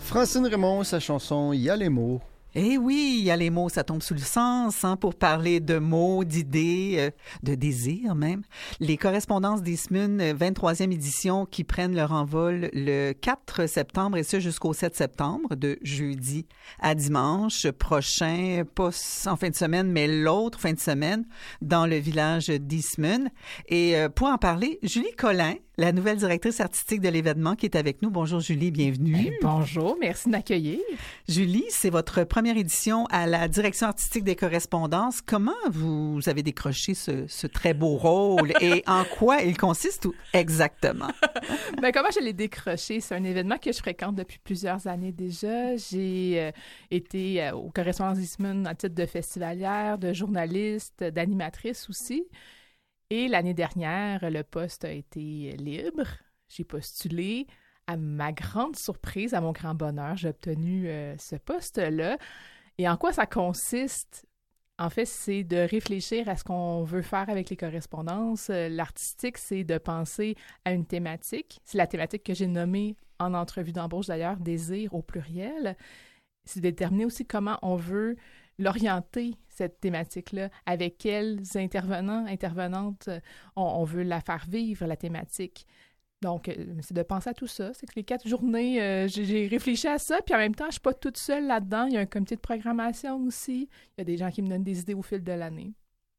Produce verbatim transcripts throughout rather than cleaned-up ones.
Francine Raymond, sa chanson « Y a les mots ». Eh oui, il y a les mots, ça tombe sous le sens, hein, pour parler de mots, d'idées, euh, de désirs même. Les correspondances d'Eastman, vingt-troisième édition, qui prennent leur envol le quatre septembre, et ce jusqu'au sept septembre, de jeudi à dimanche prochain, pas en fin de semaine, mais l'autre fin de semaine, dans le village d'Eastman. Et euh, pour en parler, Julie Collin, la nouvelle directrice artistique de l'événement qui est avec nous. Bonjour Julie, bienvenue. Hey, bonjour, merci de m'accueillir. Julie, c'est votre première édition à la direction artistique des correspondances. Comment vous avez décroché ce, ce très beau rôle et en quoi il consiste tout exactement? Ben, comment je l'ai décroché? C'est un événement que je fréquente depuis plusieurs années déjà. J'ai euh, été euh, aux correspondances d'Eastman à titre de festivalière, de journaliste, d'animatrice aussi. Et l'année dernière, le poste a été libre. J'ai postulé. À ma grande surprise, à mon grand bonheur, j'ai obtenu euh, ce poste-là. Et en quoi ça consiste? En fait, c'est de réfléchir à ce qu'on veut faire avec les correspondances. L'artistique, c'est de penser à une thématique. C'est la thématique que j'ai nommée en entrevue d'embauche d'ailleurs, désir au pluriel. C'est de déterminer aussi comment on veut l'orienter, cette thématique-là, avec quels intervenants, intervenantes on, on veut la faire vivre, la thématique. Donc, c'est de penser à tout ça. C'est que les quatre journées, euh, j'ai, j'ai réfléchi à ça, puis en même temps, je ne suis pas toute seule là-dedans. Il y a un comité de programmation aussi. Il y a des gens qui me donnent des idées au fil de l'année.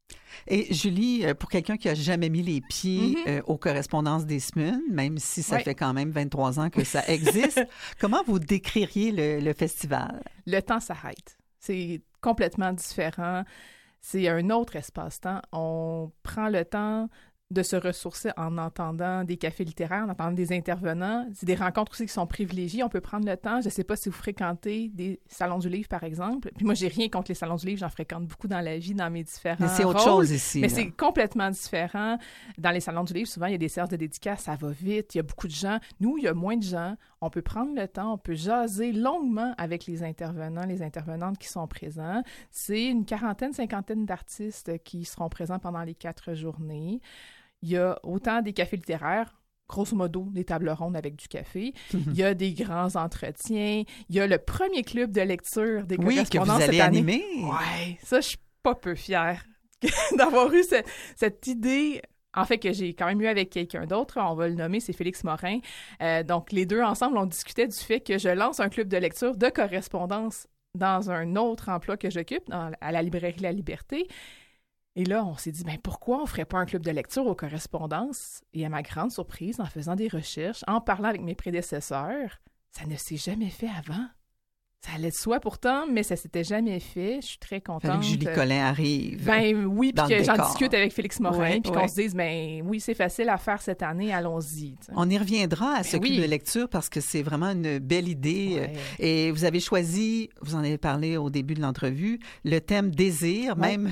Et Julie, pour quelqu'un qui n'a jamais mis les pieds mm-hmm. euh, aux correspondances d'Eastman, même si ça oui. fait quand même vingt-trois ans que ça existe, comment vous décririez le, le festival? Le temps s'arrête. C'est complètement différent. C'est un autre espace-temps. On prend le temps de se ressourcer en entendant des cafés littéraires, en entendant des intervenants. C'est des rencontres aussi qui sont privilégiées. On peut prendre le temps. Je ne sais pas si vous fréquentez des salons du livre, par exemple. Puis moi, j'ai rien contre les salons du livre. J'en fréquente beaucoup dans la vie, dans mes différents Mais c'est autre rôles. chose ici. Mais là. c'est complètement différent. Dans les salons du livre, souvent, il y a des séances de dédicaces. Ça va vite. Il y a beaucoup de gens. Nous, il y a moins de gens. On peut prendre le temps. On peut jaser longuement avec les intervenants, les intervenantes qui sont présents. C'est une quarantaine, cinquantaine d'artistes qui seront présents pendant les quatre journées. Il y a autant des cafés littéraires, grosso modo, des tables rondes avec du café. Mm-hmm. Il y a des grands entretiens. Il y a le premier club de lecture des oui, correspondances que vous allez cette année. animer. Oui, ça, je suis pas peu fière d'avoir eu ce, cette idée. En fait, que j'ai quand même eu avec quelqu'un d'autre, on va le nommer, c'est Félix Morin. Euh, donc, les deux ensemble, on discutait du fait que je lance un club de lecture de correspondance dans un autre emploi que j'occupe, dans, à la librairie La Liberté. Et là, on s'est dit, ben pourquoi on ne ferait pas un club de lecture aux correspondances? Et à ma grande surprise, en faisant des recherches, en parlant avec mes prédécesseurs, ça ne s'est jamais fait avant. Ça allait de soi pourtant, mais ça s'était jamais fait. Je suis très contente. Fallait que Julie Collin arrive. Ben oui, puis que j'en décor. discute avec Félix Morin, ouais, puis ouais. qu'on se dise, ben oui, c'est facile à faire cette année, allons-y. T'sais. On y reviendra à ce ben club oui. de lecture parce que c'est vraiment une belle idée. Ouais. Et vous avez choisi, vous en avez parlé au début de l'entrevue, le thème désir, ouais. même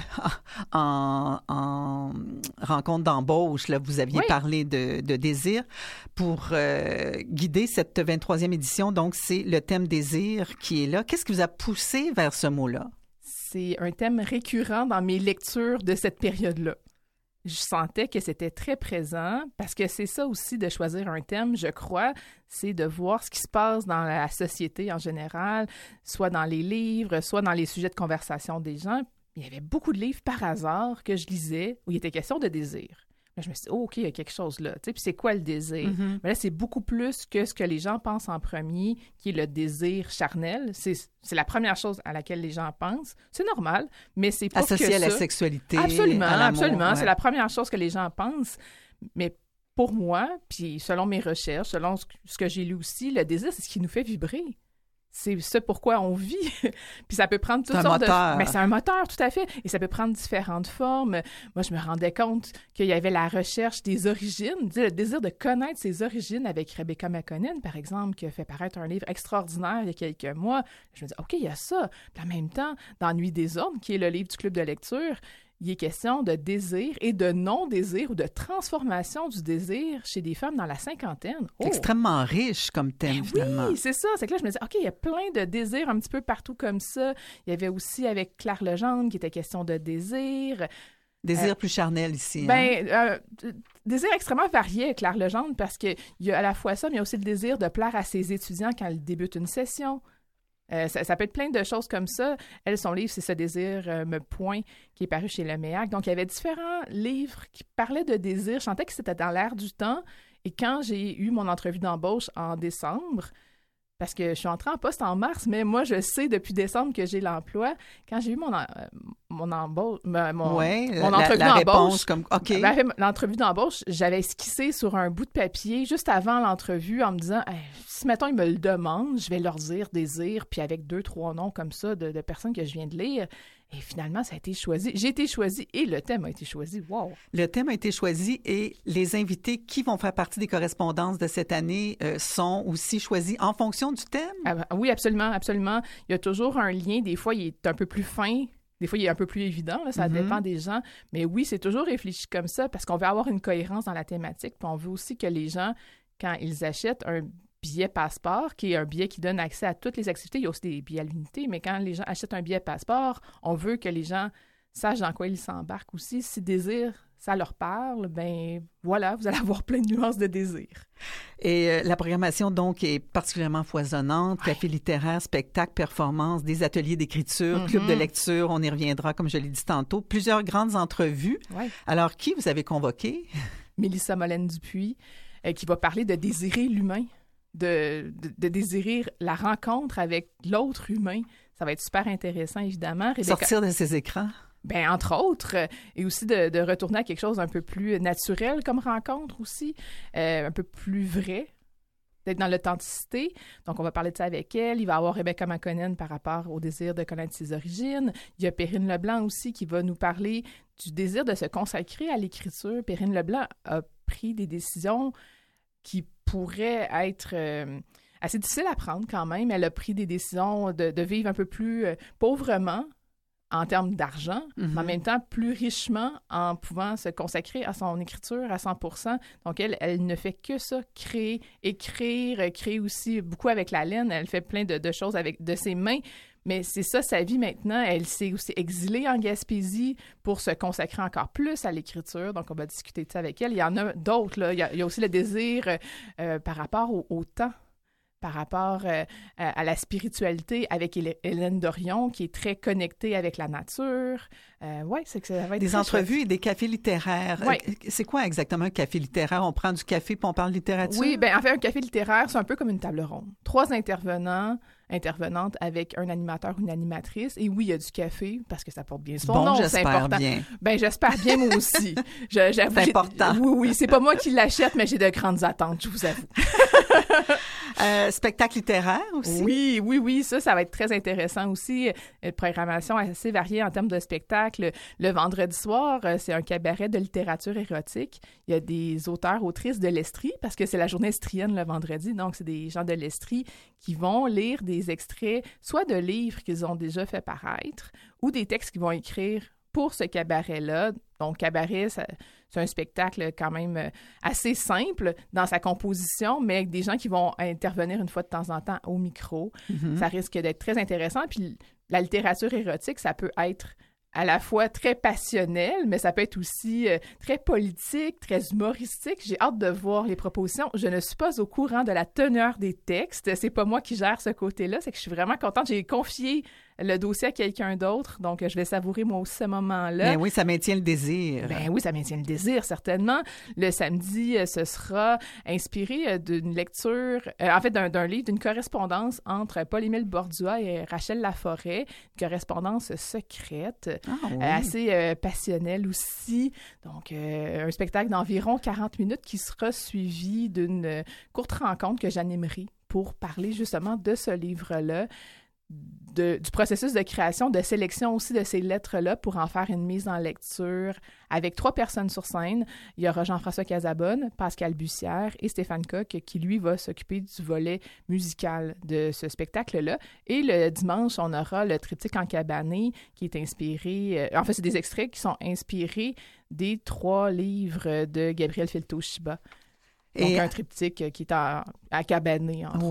en, en rencontre d'embauche, là, vous aviez ouais. parlé de, de désir pour euh, guider cette vingt-troisième édition. Donc, c'est le thème désir qui est là. Qu'est-ce qui vous a poussé vers ce mot-là? C'est un thème récurrent dans mes lectures de cette période-là. Je sentais que c'était très présent parce que c'est ça aussi de choisir un thème, je crois, c'est de voir ce qui se passe dans la société en général, soit dans les livres, soit dans les sujets de conversation des gens. Il y avait beaucoup de livres par hasard que je lisais où il était question de désir. Là, je me suis dit, oh, OK, il y a quelque chose là. Tu sais, puis c'est quoi le désir? Mm-hmm. Mais là, c'est beaucoup plus que ce que les gens pensent en premier, qui est le désir charnel. C'est, c'est la première chose à laquelle les gens pensent. C'est normal, mais c'est pas associé que à ça. la sexualité, absolument, à l'amour. Absolument, ouais. C'est la première chose que les gens pensent. Mais pour moi, puis selon mes recherches, selon ce que j'ai lu aussi, le désir, c'est ce qui nous fait vibrer. C'est ce pourquoi on vit. Puis ça peut prendre toutes c'est sortes moteur. de... Mais c'est un moteur, tout à fait. Et ça peut prendre différentes formes. Moi, je me rendais compte qu'il y avait la recherche des origines, le désir de connaître ses origines avec Rebecca McConnell, par exemple, qui a fait paraître un livre extraordinaire il y a quelques mois. Je me dis, OK, il y a ça. Puis en même temps, dans Nuit des ordres, qui est le livre du club de lecture, il est question de désir et de non-désir ou de transformation du désir chez des femmes dans la cinquantaine. Oh. Extrêmement riche comme thème, ben finalement. Oui, c'est ça. C'est que là, je me disais, OK, il y a plein de désirs un petit peu partout comme ça. Il y avait aussi avec Claire Legendre qui était question de désir. Désir Euh, plus charnel ici. Ben, hein? euh, désir extrêmement varié avec Claire Legendre parce qu'il y a à la fois ça, mais il y a aussi le désir de plaire à ses étudiants quand ils débutent une session. Euh, ça, ça peut être plein de choses comme ça. Elle, son livre, c'est Ce désir euh, me point, qui est paru chez Le Méac. Donc, il y avait différents livres qui parlaient de désir. Je sentais que c'était dans l'air du temps. Et quand j'ai eu mon entrevue d'embauche en décembre, parce que je suis entrée en poste en mars, mais moi, je sais depuis décembre que j'ai l'emploi. Quand j'ai eu mon, en- mon embauche, mon, Ouais, mon la, entrevue la d'embauche, réponse comme OK. ben, l'entrevue d'embauche, j'avais esquissé sur un bout de papier juste avant l'entrevue en me disant hey, si, mettons, ils me le demandent, je vais leur dire désir, puis avec deux, trois noms comme ça de, de personnes que je viens de lire. Et finalement, ça a été choisi. J'ai été choisie et le thème a été choisi. Wow! Le thème a été choisi et les invités qui vont faire partie des correspondances de cette année euh, sont aussi choisis en fonction du thème? Ah, oui, absolument, absolument. Il y a toujours un lien. Des fois, il est un peu plus fin. Des fois, il est un peu plus évident. Là, ça Mm-hmm. dépend des gens. Mais oui, c'est toujours réfléchi comme ça parce qu'on veut avoir une cohérence dans la thématique. Puis on veut aussi que les gens, quand ils achètent un billet passeport, qui est un billet qui donne accès à toutes les activités, il y a aussi des billets à l'unité, mais quand les gens achètent un billet passeport, on veut que les gens sachent dans quoi ils s'embarquent aussi. Si désir, ça leur parle, ben voilà, vous allez avoir plein de nuances de désir. Et euh, la programmation, donc, est particulièrement foisonnante. Ouais. Café littéraire, spectacle, performance, des ateliers d'écriture, Mm-hmm. club de lecture, on y reviendra, comme je l'ai dit tantôt. Plusieurs grandes entrevues. Ouais. Alors, qui vous avez convoqué? Mélissa Molène-Dupuis, euh, qui va parler de désirer l'humain, de, de, de désirer la rencontre avec l'autre humain. Ça va être super intéressant, évidemment. Rebecca... Sortir de ses écrans. Ben, entre autres, euh, et aussi de, de retourner à quelque chose d'un peu plus naturel comme rencontre aussi, euh, un peu plus vrai, d'être dans l'authenticité. Donc, on va parler de ça avec elle. Il va y avoir Rebecca McConnell par rapport au désir de connaître ses origines. Il y a Perrine Leblanc aussi qui va nous parler du désir de se consacrer à l'écriture. Perrine Leblanc a pris des décisions qui pourraient être euh, assez difficiles à prendre quand même. Elle a pris des décisions de, de vivre un peu plus euh, pauvrement, en termes d'argent, Mm-hmm. mais en même temps plus richement en pouvant se consacrer à son écriture à cent pour cent. Donc, elle, elle ne fait que ça, créer, écrire, créer aussi beaucoup avec la laine. Elle fait plein de, de choses avec de ses mains, mais c'est ça sa vie maintenant. Elle s'est aussi exilée en Gaspésie pour se consacrer encore plus à l'écriture. Donc, on va discuter de ça avec elle. Il y en a d'autres, là. Il y a, il y a aussi le désir euh, par rapport au, au temps, par rapport euh, à, à la spiritualité avec Hélè- Hélène Dorion, qui est très connectée avec la nature. Euh, oui, c'est que ça va être Des très entrevues chouette. et des cafés littéraires. Ouais. Euh, C'est quoi exactement un café littéraire? On prend du café puis on parle littérature? Oui, bien, en fait, un café littéraire, c'est un peu comme une table ronde. Trois intervenants, intervenantes avec un animateur ou une animatrice. Et oui, il y a du café, parce que ça porte bien son Bon, nom, c'est j'espère important. bien. Ben, j'espère bien, moi aussi. Je, j'avoue, C'est j'ai- important. Oui, oui, c'est pas moi qui l'achète, mais j'ai de grandes attentes, je vous avoue. Euh, spectacle littéraire aussi? Oui, oui, oui, ça, ça va être très intéressant aussi. Une programmation assez variée en termes de spectacle. Le vendredi soir, euh, c'est un cabaret de littérature érotique. Il y a des auteurs, autrices de l'Estrie, parce que c'est la journée estrienne le vendredi, donc c'est des gens de l'Estrie qui vont lire des extraits, soit de livres qu'ils ont déjà fait paraître, ou des textes qu'ils vont écrire pour ce cabaret-là. Donc, cabaret, ça, c'est un spectacle quand même euh, assez simple dans sa composition, mais avec des gens qui vont intervenir une fois de temps en temps au micro. Mm-hmm. Ça risque d'être très intéressant. Puis la littérature érotique, ça peut être à la fois très passionnel, mais ça peut être aussi euh, très politique, très humoristique. J'ai hâte de voir les propositions. Je ne suis pas au courant de la teneur des textes. C'est pas moi qui gère ce côté-là. C'est que je suis vraiment contente. J'ai confié le dossier à quelqu'un d'autre, donc je vais savourer moi aussi ce moment-là. Ben oui, ça maintient le désir. Ben oui, ça maintient le désir, certainement. Le samedi, euh, ce sera inspiré euh, d'une lecture, euh, en fait, d'un, d'un livre, d'une correspondance entre Paul-Émile Bordua et Rachel Laforêt, une correspondance secrète, Ah, oui. euh, assez euh, passionnelle aussi. Donc, euh, un spectacle d'environ quarante minutes qui sera suivi d'une euh, courte rencontre que j'animerai pour parler justement de ce livre-là. De, du processus de création, de sélection aussi de ces lettres-là pour en faire une mise en lecture avec trois personnes sur scène. Il y aura Jean-François Casabonne, Pascal Bussière et Stéphane Coq qui, lui, va s'occuper du volet musical de ce spectacle-là. Et le dimanche, on aura le triptyque encabané qui est inspiré... Euh, en fait, c'est des extraits qui sont inspirés des trois livres de Gabriel Filto-Chiba. Donc, Et- un triptyque qui est en, à cabané, entre Ouais. autres.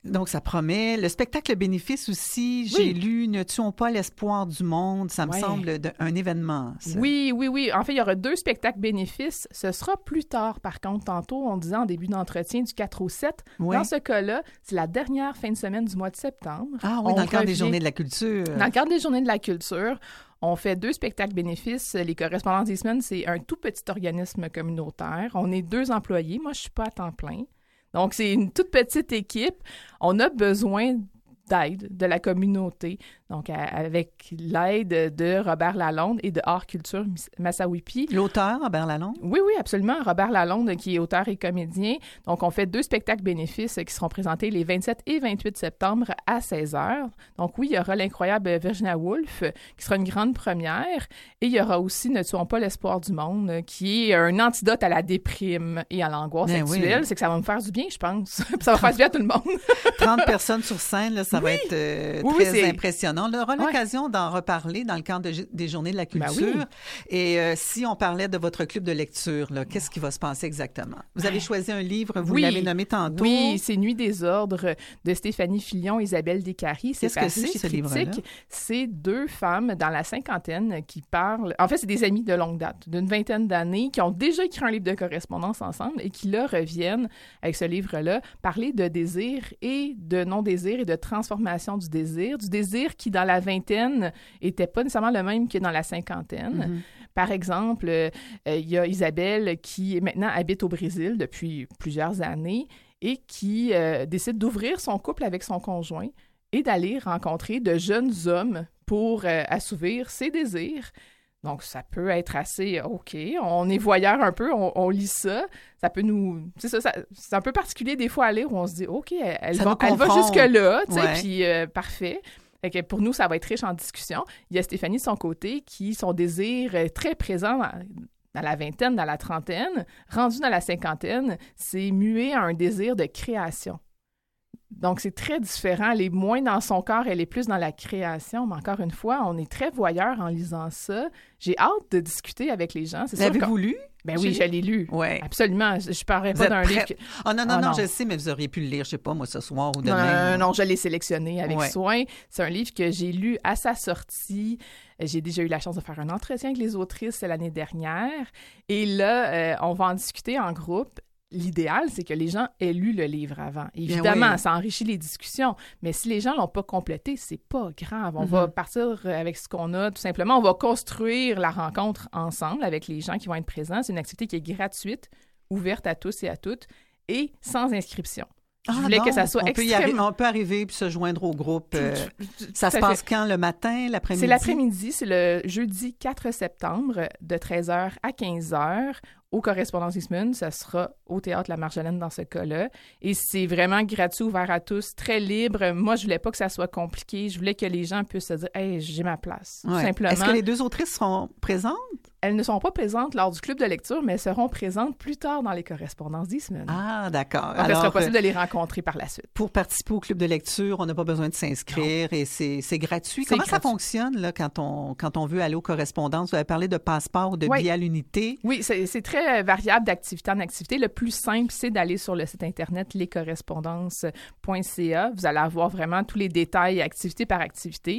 Donc, ça promet. Le spectacle bénéfice aussi, j'ai Oui. lu « Ne tuons pas l'espoir du monde ». Ça me Ouais. semble de- un événement, ça. Oui, oui, oui. En fait, il y aura deux spectacles bénéfices. Ce sera plus tard, par contre. Tantôt, on disait en début d'entretien du quatre au sept. Oui. Dans ce cas-là, c'est la dernière fin de semaine du mois de septembre. Ah oui, On dans le cadre des revient- Journées de la culture. Dans le cadre des Journées de la culture, on fait deux spectacles bénéfices. Les Correspondances des semaines, c'est un tout petit organisme communautaire. On est deux employés. Moi, je suis pas à temps plein. Donc, c'est une toute petite équipe. On a besoin d'aide de la communauté. Donc, à- avec l'aide de Robert Lalonde et de Art Culture Massawippi. L'auteur, Robert Lalonde. Oui, oui, absolument. Robert Lalonde, qui est auteur et comédien. Donc, on fait deux spectacles bénéfices qui seront présentés les vingt-sept et vingt-huit septembre à seize heures. Donc, oui, il y aura l'incroyable Virginia Woolf, qui sera une grande première. Et il y aura aussi Ne tuons pas l'espoir du monde, qui est un antidote à la déprime et à l'angoisse Ben actuelle. oui. C'est que ça va me faire du bien, je pense. Puis ça va faire du bien à tout le monde. trente personnes sur scène, là, ça va être euh, Oui, oui, très c'est- impressionnant. On aura Ouais. l'occasion d'en reparler dans le cadre de- des Journées de la Ben culture. oui. Et euh, si on parlait de votre club de lecture, là, qu'est-ce qui va se passer exactement? Vous avez choisi un livre, vous Oui. l'avez nommé tantôt. Oui, c'est Nuit des ordres de Stéphanie Filion, Isabelle Descaries. Qu'est-ce que paru c'est, chez ce Triptyque. livre-là? C'est deux femmes dans la cinquantaine qui parlent... En fait, c'est des amis de longue date, d'une vingtaine d'années, qui ont déjà écrit un livre de correspondance ensemble et qui, là, reviennent, avec ce livre-là, parler de désir et de non-désir et de transformation du désir. Du désir qui, dans la vingtaine, était pas nécessairement le même que dans la cinquantaine. Mhm. Par exemple, euh, euh, il y a Isabelle qui maintenant habite au Brésil depuis plusieurs années et qui euh, décide d'ouvrir son couple avec son conjoint et d'aller rencontrer de jeunes hommes pour euh, assouvir ses désirs. Donc, ça peut être assez OK. On est voyeur un peu, on, on lit ça. Ça peut nous... C'est ça, ça c'est un peu particulier des fois à lire où on se dit OK, elle, elle Ça va, nous elle va confronte. jusque-là, tu sais, Ouais. puis euh, parfait. Fait que pour nous, ça va être riche en discussion. Il y a Stéphanie de son côté qui, son désir est très présent dans, dans la vingtaine, dans la trentaine, rendu dans la cinquantaine, c'est mué à un désir de création. Donc, c'est très différent. Elle est moins dans son corps, elle est plus dans la création. Mais encore une fois, on est très voyeur en lisant ça. J'ai hâte de discuter avec les gens. C'est sûr L'avez-vous qu'on- lu? Ben oui, J'ai- je l'ai lu. Oui. Absolument. Je ne parlerai Vous pas êtes d'un prête? livre... que- Oh non, non, Oh, non, non. je sais, mais vous auriez pu le lire, je sais pas, moi, ce soir ou Non, demain. non, non, je l'ai sélectionné avec Ouais. soin. C'est un livre que j'ai lu à sa sortie. J'ai déjà eu la chance de faire un entretien avec les autrices l'année dernière. Et là, euh, on va en discuter en groupe. L'idéal, c'est que les gens aient lu le livre avant. Évidemment, oui. ça enrichit les discussions. Mais si les gens l'ont pas complété, c'est pas grave. On Mhm. va partir avec ce qu'on a. Tout simplement, on va construire la rencontre ensemble avec les gens qui vont être présents. C'est une activité qui est gratuite, ouverte à tous et à toutes et sans inscription. Je Ah, voulais non, que ça soit on peut, y arri- extrêmement... on peut arriver puis se joindre au groupe. euh, ça se Tout à passe quand? Le matin, l'après-midi? C'est l'après-midi, c'est le jeudi quatre septembre de treize heures à quinze heures au Correspondance Eastman. Ça sera au Théâtre La Marjolaine dans ce cas-là. Et c'est vraiment gratuit, ouvert à tous, très libre. Moi, je voulais pas que ça soit compliqué. Je voulais que les gens puissent se dire « Hey, j'ai ma place. Tout Ouais. simplement. Est-ce que les deux autrices seront présentes? Elles ne sont pas présentes lors du club de lecture, mais elles seront présentes plus tard dans les Correspondances Eastman. Ah, d'accord. Donc, il sera possible de les rencontrer par la suite. Pour participer au club de lecture, on n'a pas besoin de s'inscrire et c'est c'est gratuit. C'est Comment ça gratuit. fonctionne là, quand, on, quand on veut aller aux correspondances? Vous avez parlé de passeport ou de Oui. billet à l'unité. Oui, c'est c'est très variable d'activité en activité. Le plus simple, c'est d'aller sur le site Internet lescorrespondances point c a. Vous allez avoir vraiment tous les détails, activité par activité.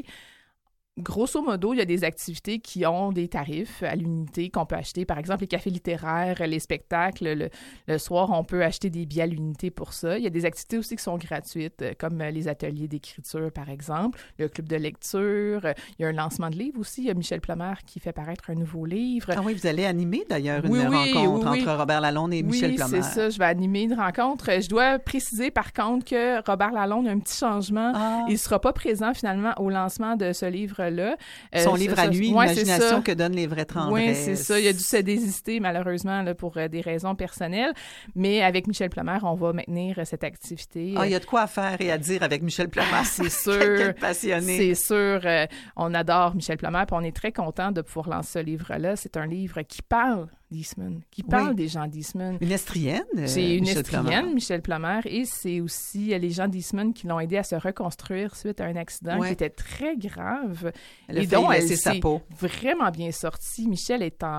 Grosso modo, il y a des activités qui ont des tarifs à l'unité qu'on peut acheter. Par exemple, les cafés littéraires, les spectacles. Le, le soir, on peut acheter des billets à l'unité pour ça. Il y a des activités aussi qui sont gratuites, euh, comme euh, les ateliers d'écriture, par exemple, le club de lecture. Euh, Il y a un lancement de livre aussi. Il y a Michel Plomer qui fait paraître un nouveau livre. Ah oui, vous allez animer d'ailleurs une Oui, oui, rencontre oui, oui. entre Robert Lalonde et Michel Oui, Plomer. c'est ça. Je vais animer une rencontre. Je dois préciser, par contre, que Robert Lalonde a un petit changement. Ah, Il ne sera pas présent, finalement, au lancement de ce livre-là. son Euh, livre ça, à ça, lui, ouais, c'est l'imagination ça. que donnent les vraies tendresses. Oui, c'est ça. Il a dû se désister, malheureusement, là, pour euh, des raisons personnelles. Mais avec Michel Plomer, on va maintenir euh, cette activité. Ah, il y a de quoi à faire et à dire avec Michel Plomer. Ah, c'est sûr. Quel passionné. C'est sûr. euh, on adore Michel Plomer, puis on est très content de pouvoir lancer ce livre-là. C'est un livre qui parle d'Eastman, qui parle Oui. des gens d'Eastman. Une estrienne, euh, C'est une Michel estrienne, Plomer. Michel Plomer, et c'est aussi euh, les gens d'Eastman qui l'ont aidé à se reconstruire suite à un accident Ouais. qui était très grave. Elle a et failli dont elle laisser sa s'est peau. vraiment bien sortie. Michel est en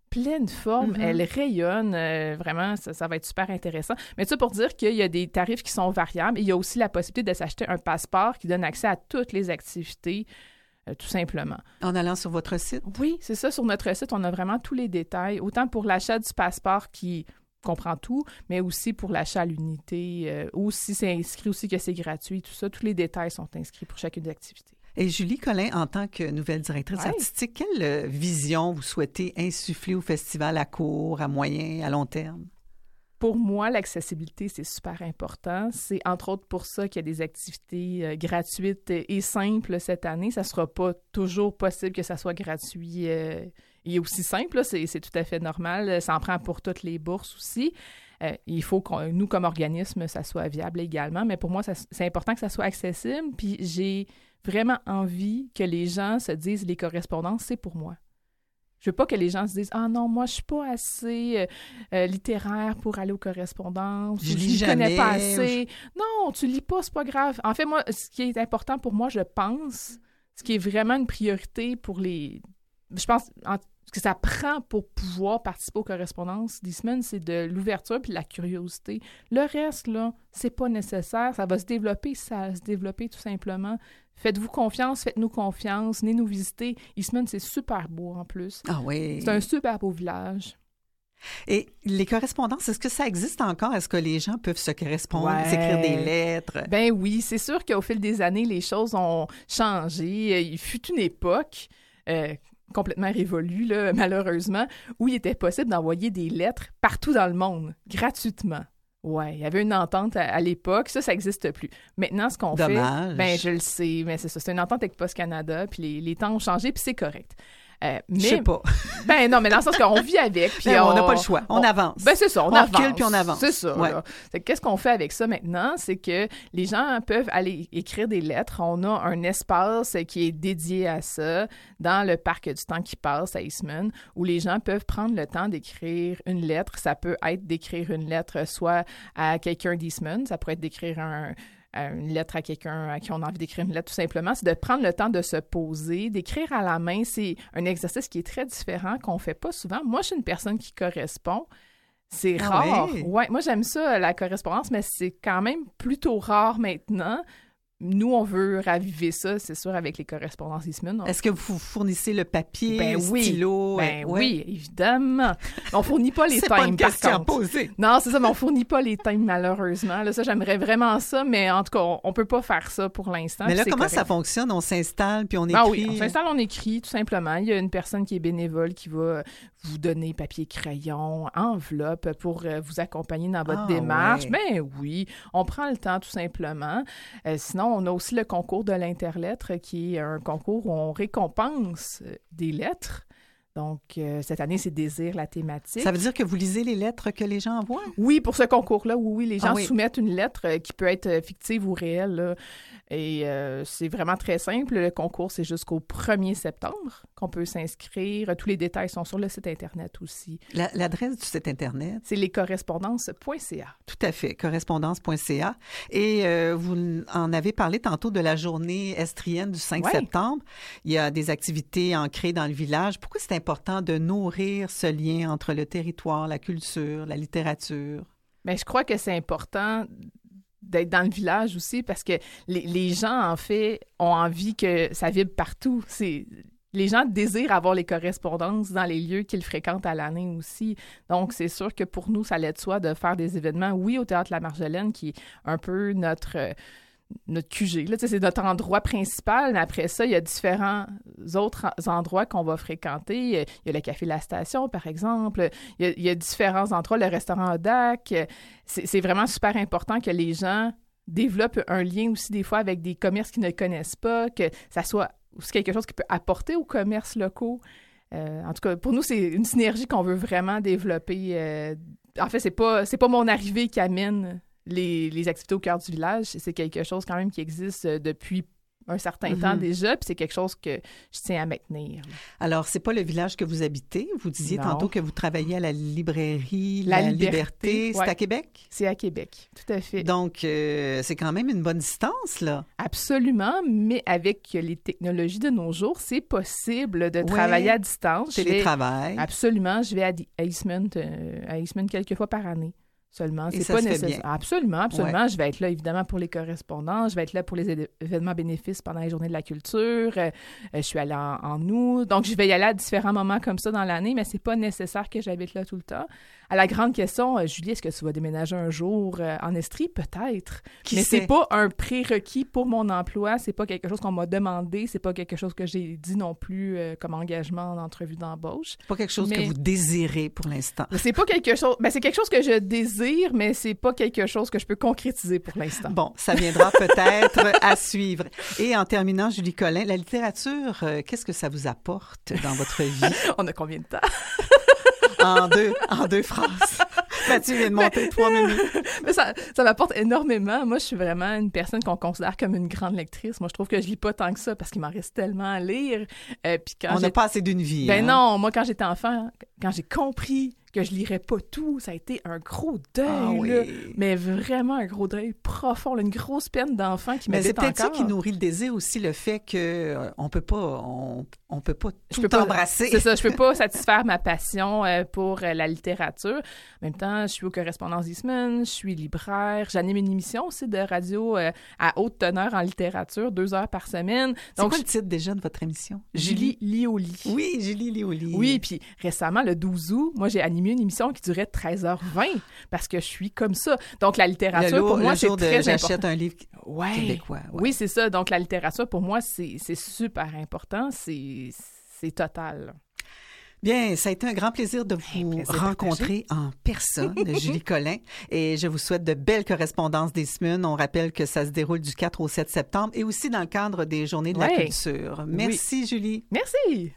pleine forme, Mm-hmm. elle rayonne, euh, vraiment, ça, ça va être super intéressant. Mais ça pour dire qu'il y a des tarifs qui sont variables et il y a aussi la possibilité de s'acheter un passeport qui donne accès à toutes les activités, euh, tout simplement. En allant sur votre site? Oui, c'est ça, sur notre site, on a vraiment tous les détails, autant pour l'achat du passeport qui comprend tout, mais aussi pour l'achat à l'unité, euh, ou si c'est inscrit aussi que c'est gratuit, tout ça, tous les détails sont inscrits pour chacune des activités. Et Julie Collin, en tant que nouvelle directrice Ouais. artistique, quelle euh, vision vous souhaitez insuffler au festival à court, à moyen, à long terme? Pour moi, l'accessibilité, c'est super important. C'est entre autres pour ça qu'il y a des activités euh, gratuites et simples cette année. Ça ne sera pas toujours possible que ça soit gratuit euh, et aussi simple. Là. C'est, c'est tout à fait normal. Ça en prend pour toutes les bourses aussi. Euh, il faut que nous, comme organisme, ça soit viable également. Mais pour moi, ça, c'est important que ça soit accessible. Puis j'ai vraiment envie que les gens se disent les correspondances, c'est pour moi. Je veux pas que les gens se disent « Ah non, moi, je suis pas assez euh, euh, littéraire pour aller aux correspondances. Je ou lis je ne connais jamais, pas assez. je... » Non, tu lis pas, c'est pas grave. En fait, moi, ce qui est important pour moi, je pense, ce qui est vraiment une priorité pour les... Je pense en... ce que ça prend pour pouvoir participer aux correspondances d'Eastman, c'est de l'ouverture puis de la curiosité. Le reste, là, c'est pas nécessaire. Ça va se développer, ça va se développer tout simplement. Faites-vous confiance, faites-nous confiance, venez nous visiter. Eastman, c'est super beau en plus. Ah oui. C'est un super beau village. Et les correspondances, est-ce que ça existe encore? Est-ce que les gens peuvent se correspondre, Ouais. s'écrire des lettres? Ben oui, c'est sûr qu'au fil des années, les choses ont changé. Il fut une époque... Euh, complètement révolue, là, malheureusement, où il était possible d'envoyer des lettres partout dans le monde, gratuitement. Ouais, il y avait une entente à, à l'époque, ça, ça n'existe plus. Maintenant, ce qu'on Dommage. fait... Ben, je le sais, mais c'est ça, c'est une entente avec Post Canada, puis les, les temps ont changé, puis c'est correct. Euh, mais, Je sais pas. Ben non, mais dans le sens qu'on vit avec, puis Ben, on on n'a pas le choix, on, on avance. Ben c'est ça, on, on avance. recule puis on avance. C'est ça. Ouais. Là. C'est, qu'est-ce qu'on fait avec ça maintenant? C'est que les gens peuvent aller écrire des lettres. On a un espace qui est dédié à ça dans le parc du temps qui passe à Eastman, où les gens peuvent prendre le temps d'écrire une lettre. Ça peut être d'écrire une lettre soit à quelqu'un d'Eastman, ça pourrait être d'écrire un... une lettre à quelqu'un à qui on a envie d'écrire une lettre, tout simplement, c'est de prendre le temps de se poser, d'écrire à la main. C'est un exercice qui est très différent, qu'on fait pas souvent. Moi, je suis une personne qui correspond. C'est Ah rare. oui? Ouais, moi, j'aime ça, la correspondance, mais c'est quand même plutôt rare maintenant. Nous, on veut raviver ça, c'est sûr, avec les correspondances Eastman. On... Est-ce que vous fournissez le papier, Ben oui. stylo? Ben ouais. oui, évidemment. On fournit pas les C'est thèmes, pas une par question à contre. poser. Non, c'est ça, mais on fournit pas les thèmes, malheureusement. Là, ça, j'aimerais vraiment ça, mais en tout cas, on, on peut pas faire ça pour l'instant. Mais là, c'est comment correct. ça fonctionne? On s'installe, puis on écrit? Ah oui, on s'installe, on écrit, tout simplement. Il y a une personne qui est bénévole qui va vous donner papier, crayon, enveloppe pour euh, vous accompagner dans votre Ah, démarche. ouais. Ben oui, on prend le temps, tout simplement. Euh, sinon, on a aussi le concours de l'interlettre, qui est un concours où on récompense euh, des lettres. Donc, euh, cette année, c'est Désir, la thématique. Ça veut dire que vous lisez les lettres que les gens envoient? Oui, pour ce concours-là, oui, oui, les gens Ah oui. soumettent une lettre euh, qui peut être euh, fictive ou réelle. Là. Et euh, c'est vraiment très simple. Le concours, c'est jusqu'au premier septembre qu'on peut s'inscrire. Tous les détails sont sur le site Internet aussi. La- l'adresse du site Internet? C'est lescorrespondances point c a. Tout à fait, correspondance point c a. Et euh, vous en avez parlé tantôt de la journée estrienne du cinq Ouais. septembre. Il y a des activités ancrées dans le village. Pourquoi c'est important de nourrir ce lien entre le territoire, la culture, la littérature? Mais je crois que c'est important d'être dans le village aussi parce que les, les gens, en fait, ont envie que ça vibre partout. C'est... Les gens désirent avoir les correspondances dans les lieux qu'ils fréquentent à l'année aussi. Donc, c'est sûr que pour nous, ça allait de soi de faire des événements, oui, au Théâtre La Marjolaine, qui est un peu notre... euh, notre Q G. Là, tu sais, c'est notre endroit principal, mais après ça, il y a différents autres endroits qu'on va fréquenter. Il y a, il y a le Café La Station, par exemple. Il y a, il y a différents endroits, le restaurant Odac. C'est, c'est vraiment super important que les gens développent un lien aussi des fois avec des commerces qu'ils ne connaissent pas, que ça soit aussi quelque chose qui peut apporter aux commerces locaux. Euh, en tout cas, pour nous, c'est une synergie qu'on veut vraiment développer. Euh, en fait, c'est pas, c'est pas mon arrivée qui amène Les, les activités au cœur du village, c'est quelque chose quand même qui existe depuis un certain Mm-hmm. temps déjà, puis c'est quelque chose que je tiens à maintenir. Alors, c'est pas le village que vous habitez. Vous disiez Non. tantôt que vous travaillez à la librairie La La, Liberté, Liberté. C'est ouais. à Québec? C'est à Québec, tout à fait. Donc, euh, c'est quand même une bonne distance, là. Absolument, mais avec les technologies de nos jours, c'est possible de Ouais. travailler à distance. Je vais- Télétravail. Absolument, je vais à Di- à Eastman, euh, à Eastman quelques fois par année. Seulement, Et c'est ça pas se fait nécessaire. bien. Absolument, absolument. Je vais être là, évidemment, pour les correspondants. Je vais être là pour les é- événements bénéfices pendant les journées de la culture. Euh, je suis allée en, en août. Donc, je vais y aller à différents moments comme ça dans l'année, mais c'est pas nécessaire que j'habite là tout le temps. À la grande question, euh, Julie, est-ce que tu vas déménager un jour euh, en Estrie? Peut-être. Qui mais sait? c'est pas un prérequis pour mon emploi. C'est pas quelque chose qu'on m'a demandé. C'est pas quelque chose que j'ai dit non plus euh, comme engagement en entrevue d'embauche. C'est pas quelque chose Mais- que vous désirez pour l'instant. C'est pas quelque chose. Ben, c'est quelque chose que je désire, mais c'est pas quelque chose que je peux concrétiser pour l'instant. Bon, ça viendra peut-être à suivre. Et en terminant, Julie Collin, la littérature, euh, qu'est-ce que ça vous apporte dans votre vie? On a combien de temps? En deux, en deux phrases. Mathieu vient de monter trois minutes. Mais ça, ça m'apporte énormément. Moi, je suis vraiment une personne qu'on considère comme une grande lectrice. Moi, je trouve que je lis pas tant que ça parce qu'il m'en reste tellement à lire. Euh, puis quand On n'a j'ai- pas assez d'une vie. Ben hein? non, moi, quand j'étais enfant, quand j'ai compris que je lirais pas tout, ça a été un gros deuil, Ah oui. là. Mais vraiment un gros deuil profond, là, une grosse peine d'enfant qui Mais c'est m'habite peut-être ça encore. qui nourrit le désir aussi, le fait que euh, on peut pas, on, on peut pas Je tout peux pas- embrasser. C'est ça, je peux pas satisfaire ma passion euh, pour euh, la littérature. En même temps, je suis au Correspondance d'Eastman, je suis libraire, j'anime une émission aussi de radio euh, à haute teneur en littérature, deux heures par semaine. C'est Donc, quoi le titre déjà de votre émission? Julie lit au lit. Oui, Julie Lioli. Oui, puis récemment, le douze août, moi, j'ai animé une émission qui durait treize heures vingt parce que je suis comme ça. Donc, la littérature, le, lourd- pour moi, le c'est jour de très j'achète important. un livre Ouais. québécois. ouais. Oui, c'est ça. Donc, la littérature, pour moi, c'est c'est super important. C'est c'est total. Bien, ça a été un grand plaisir de vous plaisir rencontrer en personne, Julie Collin. Et je vous souhaite de belles correspondances des semaines. On rappelle que ça se déroule du quatre au sept septembre et aussi dans le cadre des Journées de la Ouais. culture. Merci, Julie. Merci!